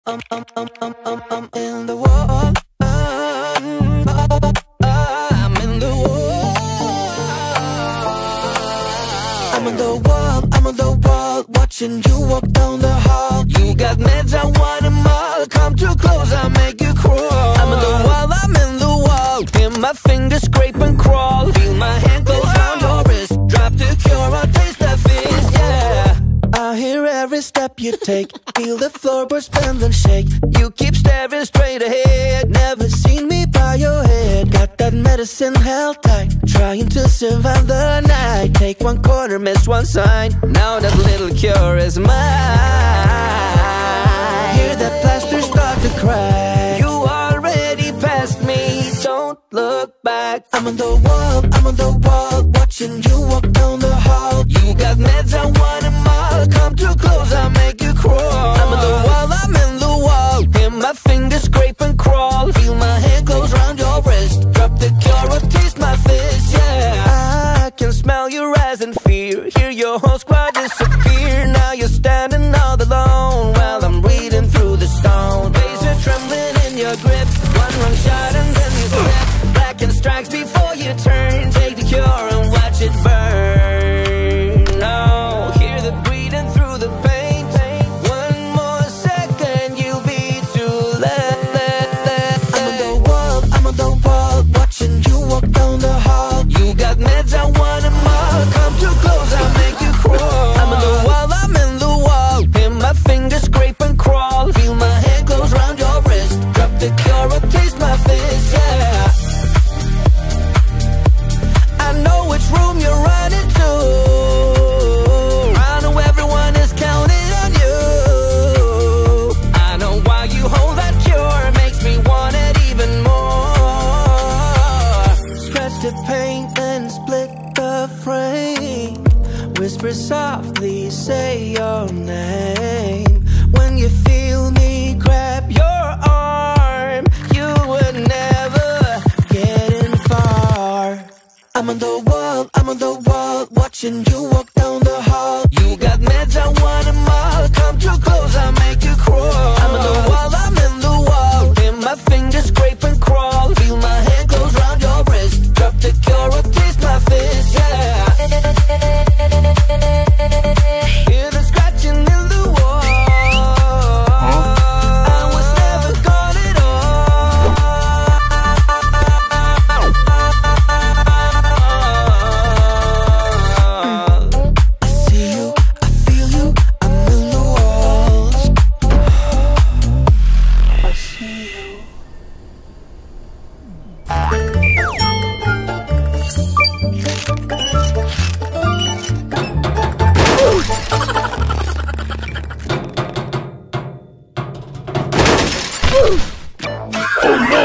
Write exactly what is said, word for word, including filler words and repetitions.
I'm, I'm, I'm, I'm, I'm, I'm in the wall. I'm in the wall. I'm on the wall, I'm on the wall, watching you walk down the hall. You got meds, I want them all. Come too close, I'll make you crawl. I'm on the wall, I'm in the wall. Hear my fingers scrape and crawl. Feel my hand close round your wrist. Drop the cure, I'll taste that fizz, yeah. I hear every step you take. Feel the floorboards bend and shake. You keep staring straight ahead. Never seen me by your head. Got that medicine held tight, trying to survive the night. Take one corner, miss one sign. Now that little cure is mine. Hear that plaster start to crack. You already passed me, don't look back. I'm on the wall, I'm on the wall, watching you walk down the hall. You got meds, I want them all. Come too close, I'll make you crawl. I'm on the wall, I'm in the wall. Hear my fingers scrape and crawl. Feel my hand close round your wrist. Drop the cure or taste my fizz, yeah. I can smell your eyes in fear. Hear your whole squad disappear. Now you're standing all alone while I'm reading through the stone. Razor trembling in your grip. One wrong shot and then you slip. Blackened strikes before you turn. Take the cure and watch it burn. No, hear the breathing through the pain. One more second, you'll be too late. I'm on the wall, I'm on the wall, watching you walk down the hall. You got meds, I want them all. Come too close, I'll make you crawl. I'm on the wall, I'm in the wall. Hear my fingers scrape and crawl. Feel my hand close round your wrist. Drop the cure or taste my fizz, yeah. I know which room you're running to. I know everyone is counting on you. I know why you hold that cure. Makes me want it even more. Scratch the pain and split the frame. Whisper softly, say your name. When you feel me grab your arm, you would never get in far. I'm on the wall, I'm on the wall, watching you walk down the hall. You got meds, I want them all. Come too close, I'll make you crawl. I'm on the wall, I'm in the wall. Hear my fingers scrape and crawl. Feel my hand close round your wrist. Drop the cure or taste my fizz, yeah. Hear the scratching in the wall. I was never gone at all. I see you, I feel you, I'm in the walls. I see you. Oh no!